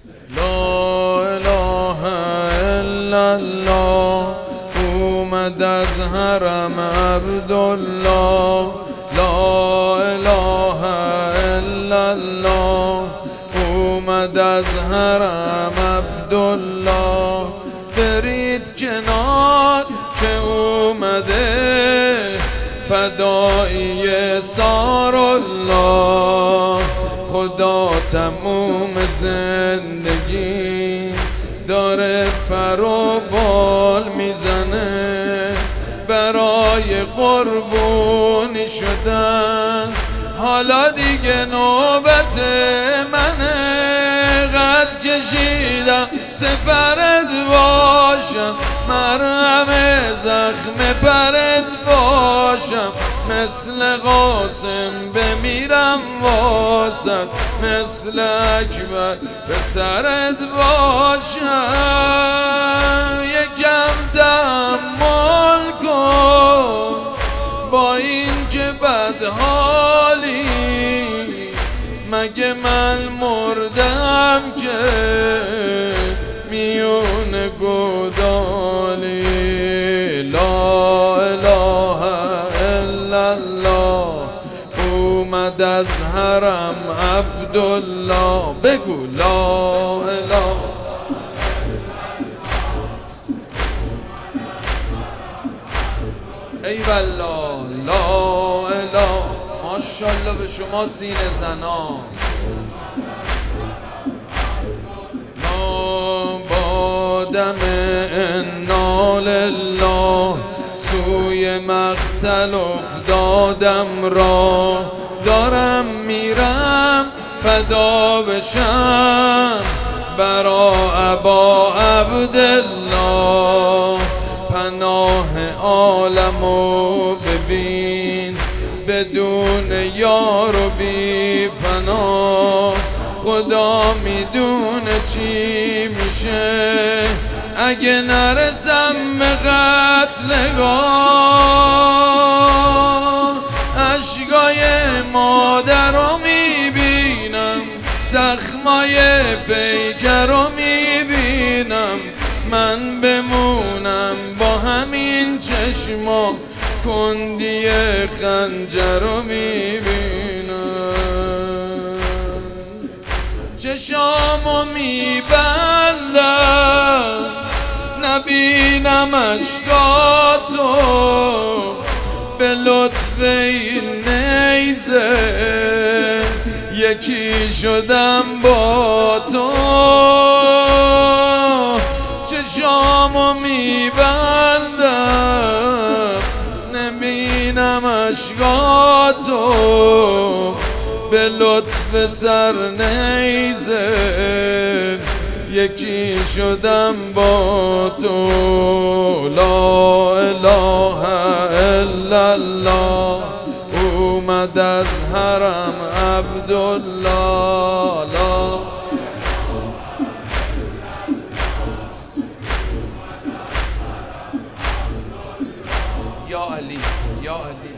لا اله الا الله اومد از حرم عبدالله. لا اله الا الله اومد از حرم عبدالله. برید کنار که اومده فدایی سارالله. خدا تموم زندگی داره پر و بال میزنه برای قربونی شدن. حالا دیگه نوبت منه، قد کشیدم سپرت باشم، مرهم زخم پرت باشم، مثل قاسم بمیرم واسد، مثل اکبر به سرت باشم. یکم تحمل کن با این که بدحالی، مگه من مردم که میون گودالی. لا اله الا الله اومد از حرم عبدالله. بگو لا اله. ای والله لا اله. ماشاءالله به شما سینه زنا. بادم انا لله سوی مقتل افتادم را، دارم میرم فدا بشم برا ابا عبدالله. پناه عالمو ببین بدون یار و بی پناه، خدا میدونه چی میشه اگه نرسم به قتلگاه. اشکای مادر رو میبینم، زخمای پیکر رو میبینم، من بمونم با همین چشما کندی خنجر رو میبینم. چشامو میبندم نبینم اشکاتو، به لطف این نیزه یکی شدم با تو. چشامو میبندم نبینم اشکاتو، به لطف سر نیزه یکی شدم با تو. لا اله الا الله اومد از حرم عبدالله. لا یا علی یا علی.